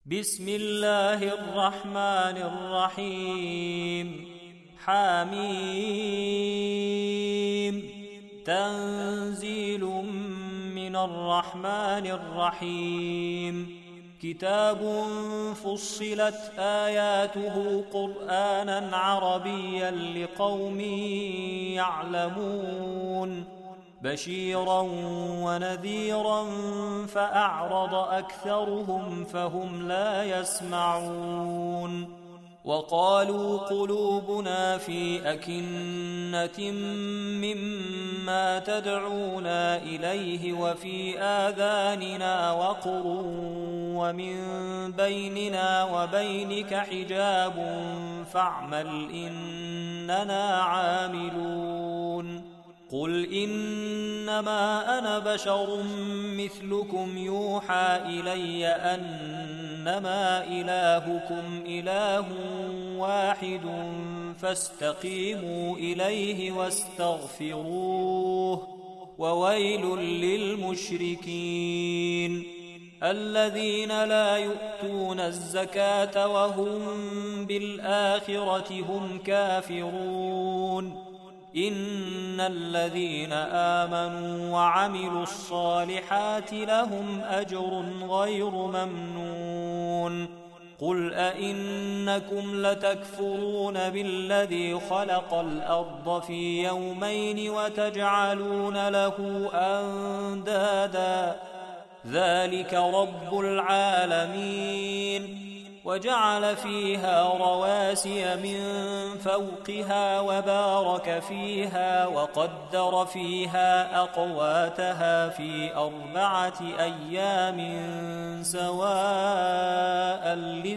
بسم الله الرحمن الرحيم. حميم. تنزيل من الرحمن الرحيم. كتاب فصلت آياته قرآنا عربيا لقوم يعلمون بشيرا ونذيرا فأعرض أكثرهم فهم لا يسمعون. وقالوا قلوبنا في أكنة مما تدعونا إليه وفي آذاننا وقر ومن بيننا وبينك حجاب فاعمل إننا عاملون. قل إنما أنا بشر مثلكم يوحى إلي أنما إلهكم إله واحد فاستقيموا إليه واستغفروه وويل للمشركين الذين لا يؤتون الزكاة وهم بالآخرة هم كافرون. إن الذين آمنوا وعملوا الصالحات لهم أجر غير ممنون. قل أئنكم لتكفرون بالذي خلق الأرض في يومين وتجعلون له أندادا ذلك رب العالمين. وجعل فيها رواسي من فوقها وبارك فيها وقدر فيها أقواتها في 4 أيام سواء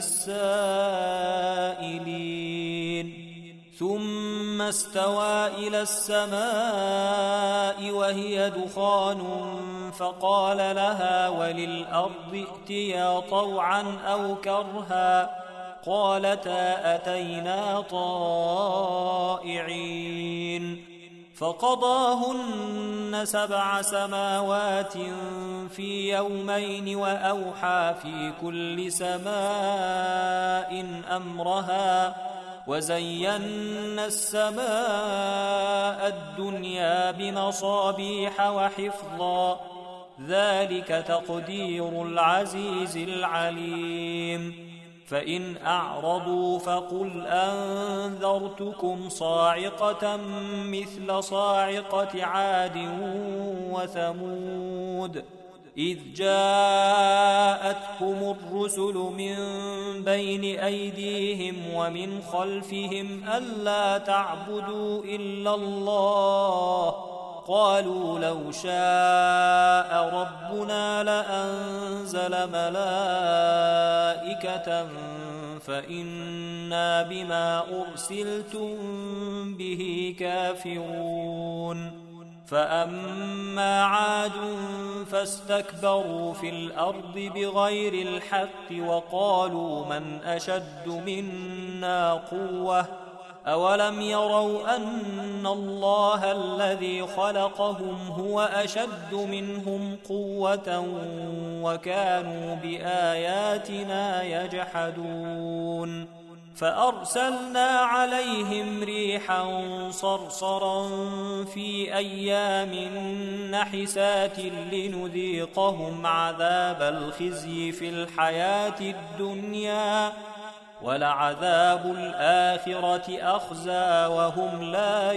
للسائلين. ثم استوى إلى السماء وهي دخان فقال لها وللأرض ائتيا طوعا أو كرها قالتا أتينا طائعين. فقضاهن 7 سماوات في يومين وأوحى في كل سماء أمرها وزينا السماء الدنيا بمصابيح وحفظا ذلك تقدير العزيز العليم. فإن أعرضوا فقل أنذرتكم صاعقة مثل صاعقة عاد وثمود إذ جاءتهم الرسل من بين أيديهم ومن خلفهم ألا تعبدوا إلا الله قالوا لو شاء ربنا لأنزل ملائكة فإنا بما أرسلتم به كافرون. فأما عاد فاستكبروا في الأرض بغير الحق وقالوا من أشد منا قوة أولم يروا أن الله الذي خلقهم هو أشد منهم قوة وكانوا بآياتنا يجحدون. فأرسلنا عليهم ريحا صرصرا في أيام نحسات لنذيقهم عذاب الخزي في الحياة الدنيا ولعذاب الآخرة أخزى وهم لا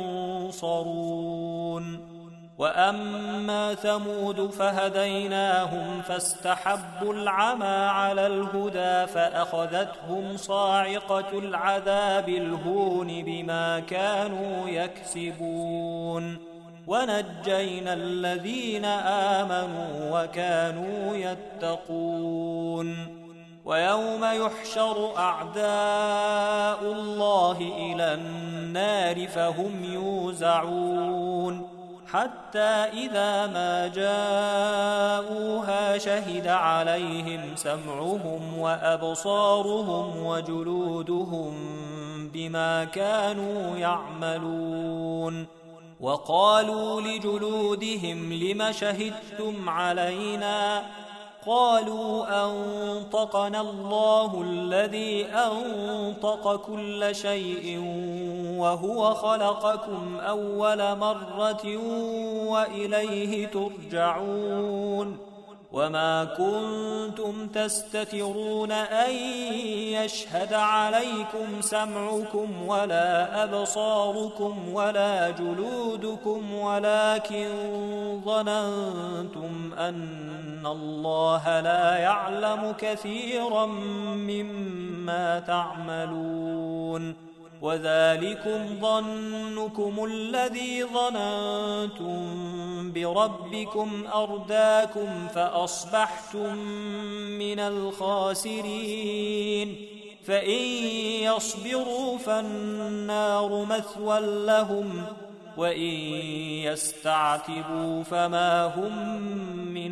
ينصرون. وأما ثمود فهديناهم فاستحبوا العمى على الهدى فأخذتهم صاعقة العذاب الهون بما كانوا يكسبون. ونجينا الذين آمنوا وكانوا يتقون. ويوم يحشر أعداء الله إلى النار فهم يوزعون حتى إذا ما جاءوها شهد عليهم سمعهم وأبصارهم وجلودهم بما كانوا يعملون. وقالوا لجلودهم لم شهدتم علينا قالوا أنطقنا الله الذي أنطق كل شيء وهو خلقكم أول مرة وإليه ترجعون وما كنتم تستترون أن يشهد عليكم سمعكم ولا أبصاركم ولا جلودكم ولكن ظننتم أن الله لا يعلم كثيرا مما تعملون وذلكم ظنكم الذي ظننتم بربكم أرداكم فأصبحتم من الخاسرين فإن يصبروا فالنار مثوى لهم وإن يستعتبوا فما هم من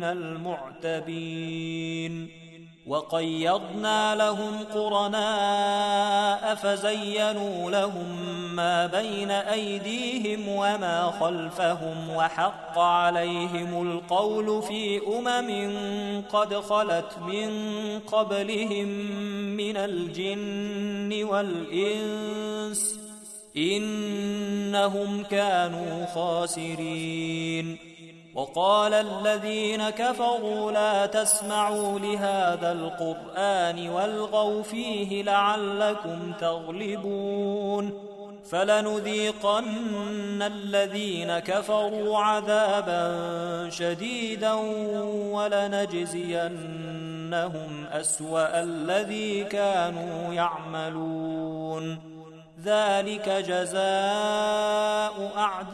المعتبين وقيضنا لهم قرناء فزينوا لهم ما بين أيديهم وما خلفهم وحق عليهم القول في قد خلت من قبلهم من الجن والإنس إنهم كانوا خاسرين وقال الذين كفروا لا تسمعوا لهذا القرآن والغوا فيه لعلكم تغلبون فلنذيقن الذين كفروا عذابا شديدا ولنجزينهم أسوأ الذي كانوا يعملون ذلك جزاء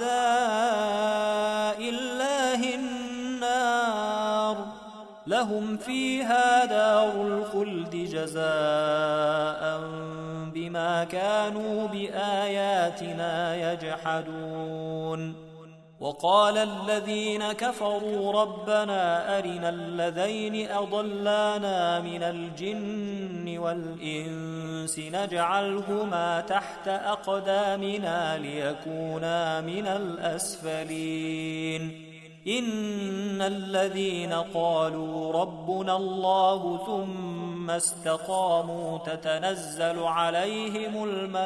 أعداء الله النار لهم فيها دار الخلد جزاء بما كانوا بآياتنا يجحدون وقال الذين كفروا ربنا أرنا الذين أضلانا من الجن والإنس نجعلهما تحت أقدامنا ليكونا من الأسفلين إن الذين قالوا ربنا الله ثم استقاموا تتنزل عليهم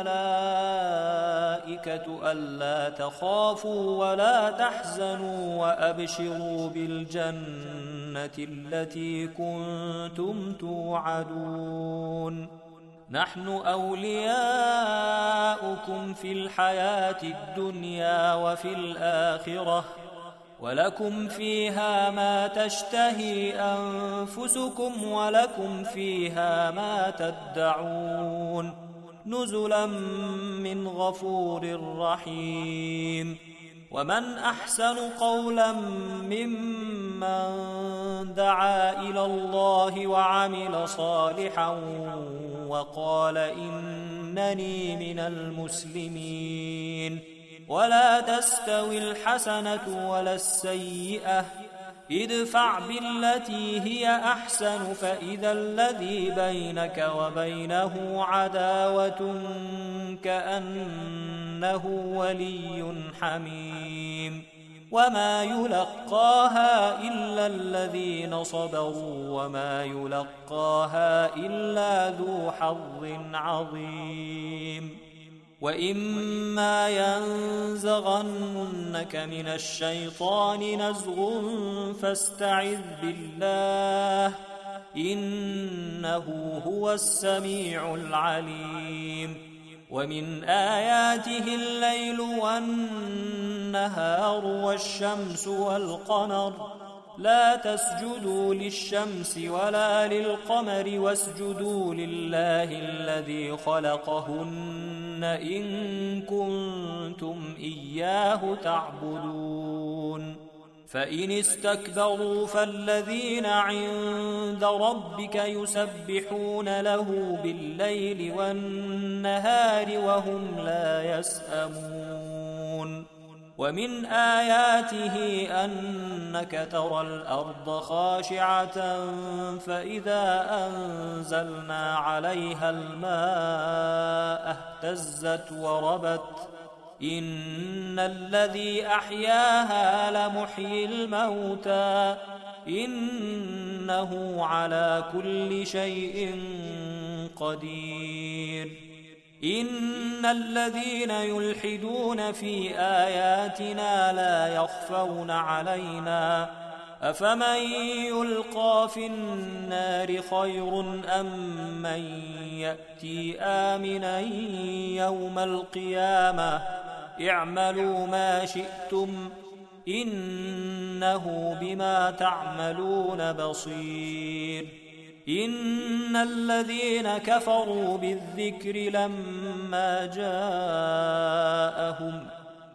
الملائكة ألا تخافوا ولا تحزنوا وأبشروا بالجنة التي كنتم توعدون نحن أولياؤكم في الحياة الدنيا وفي الآخرة ولكم فيها ما تشتهي أنفسكم ولكم فيها ما تدعون نزلا من غفور رحيم ومن أحسن قولا ممن دعا إلى الله وعمل صالحا وقال إنني من المسلمين ولا تستوي الحسنة ولا السيئة ادفع بالتي هي أحسن فإذا الذي بينك وبينه عداوة كأنه ولي حميم وما يلقاها إلا الذين صبروا وما يلقاها إلا ذو حظ عظيم وإما ينزغنك من الشيطان نزغ فاستعذ بالله إنه هو السميع العليم ومن آياته الليل والنهار والشمس والقمر لا تسجدوا للشمس ولا للقمر واسجدوا لله الذي خلقهن إن كنتم إياه تعبدون فإن استكبروا فالذين عند ربك يسبحون له بالليل والنهار وهم لا يسأمون ومن آياته أنك ترى الأرض خاشعة فإذا أنزلنا عليها الماء اهتزت وربت إن الذي أحياها لمحيي الموتى إنه على كل شيء قدير. إن الذين يلحدون في آياتنا لا يخفون علينا أفمن يلقى في النار خير أم من يأتي آمنا يوم القيامة اعملوا ما شئتم إنه بما تعملون بصير. إن الذين كفروا بالذكر لما جاءهم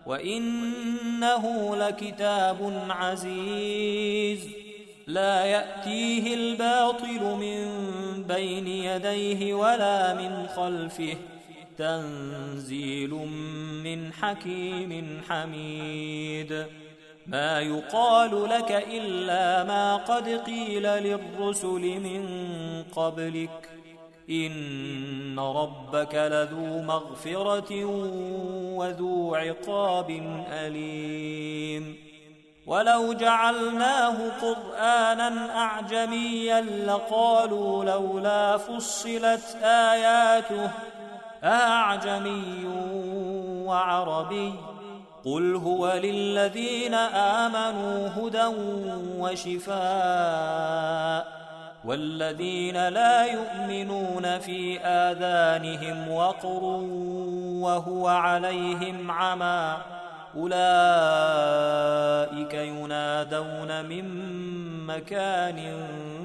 وإنه لكتاب عزيز لا يأتيه الباطل من بين يديه ولا من خلفه تنزيل من حكيم حميد. ما يقال لك إلا ما قد قيل للرسل من قبلك إن ربك لذو مغفرة وذو عقاب أليم. ولو جعلناه قرآنا أعجميا لقالوا لولا فصلت آياته أعجمي وعربي قل هو للذين آمنوا هدى وشفاء والذين لا يؤمنون في آذانهم وقر وهو عليهم عمى أولئك ينادون من مكان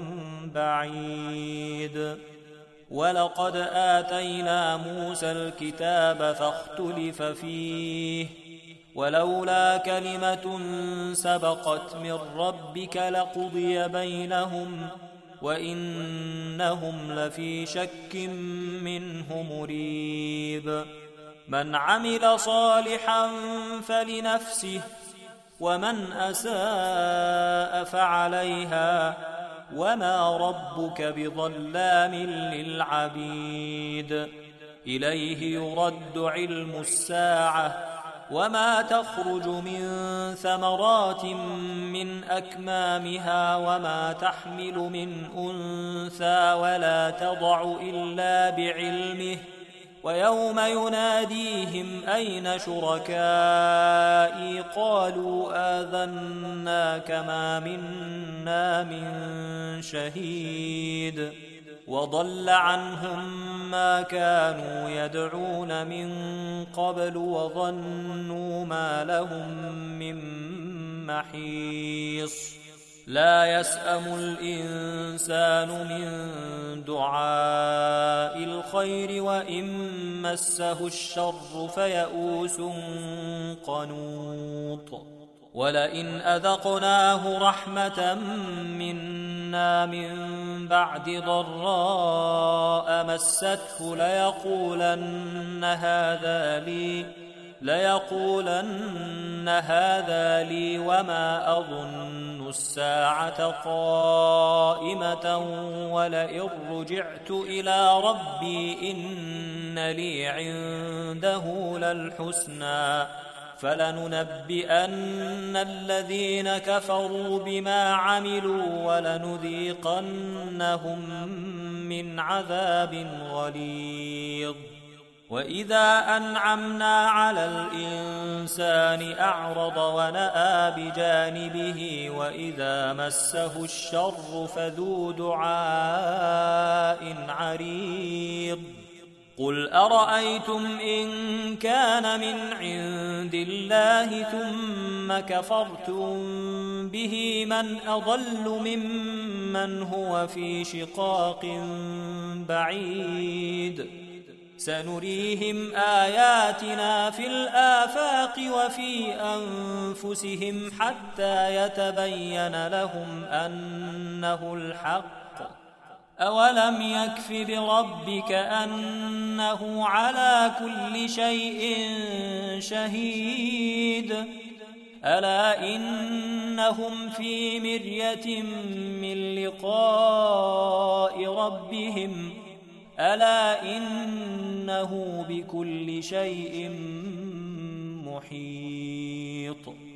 بعيد. ولقد آتينا موسى الكتاب فاختلف فيه ولولا كلمة سبقت من ربك لقضي بينهم وإنهم لفي شك منه مريب. من عمل صالحا فلنفسه ومن أساء فعليها وما ربك بظلام للعبيد. إليه يرد علم الساعة وما تخرج من ثمرات من أكمامها وما تحمل من أنثى ولا تضع إلا بعلمه ويوم يناديهم أين شركائي قالوا آذناك ما منا من شهيد وضل عنهم ما كانوا يدعون من قبل وظنوا ما لهم من محيص. لا يسأم الإنسان من دعاء الخير وإن مسه الشر فيئوس قنوط. ولئن أذقناه رحمة منا من بعد ضراء مسته ليقولن هذا لي وما أظن الساعة قائمة ولئن رجعت إلى ربي إن لي عنده للحسنى فلننبئن الذين كفروا بما عملوا ولنذيقنهم من عذاب غليظ. وإذا أنعمنا على الإنسان أعرض ونأى بجانبه وإذا مسه الشر فذو دعاء عريض. قل أرأيتم إن كان من عند الله ثم كفرتم به من أضل ممن هو في شقاق بعيد. سنريهم آياتنا في الآفاق وفي أنفسهم حتى يتبين لهم أنه الحق. أولم يكف بربك أنه على كل شيء شهيد. ألا إنهم في مرية من لقاء ربهم ألا إنه بكل شيء محيط.